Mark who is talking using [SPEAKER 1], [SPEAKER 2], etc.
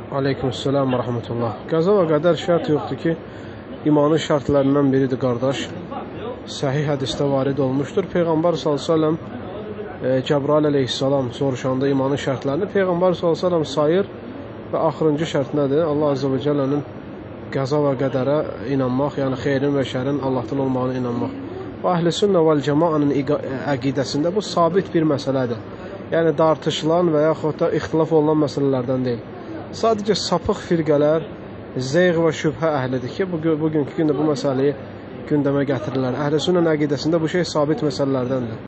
[SPEAKER 1] Aleykümselam və rəhmətullah. Qəza və qədər şərt yoxdur ki, imanın şərtlərindən biridir, qardaş. Səhih hədisdə varid olmuşdur. Peyğəmbər s.ə.v Cəbrail əleyhissalam soruşanda imanın şərtlərini Peyğəmbər s.ə.v sayır və axırıncı şərt nədir? Allah Azze və Cəllənin qəza və qədərə inanmaq, yəni xeyrin və şərin Allahdan olmağına inanmaq. Və Əhl-i Sünnə vəl Cəmaənin əqidəsində bu sabit bir məsələdir. Yəni dartışılan və yaxud da ixtilaf olunan məsələlərdən deyil. Sadəcə sapıq firqələr, zeyğ və şübhə əhlidir ki, bugünkü gündə bu məsələyi gündəmə gətirirlər. Əhl-i Sünnənin əqidəsində bu şey sabit məsələlərdəndir.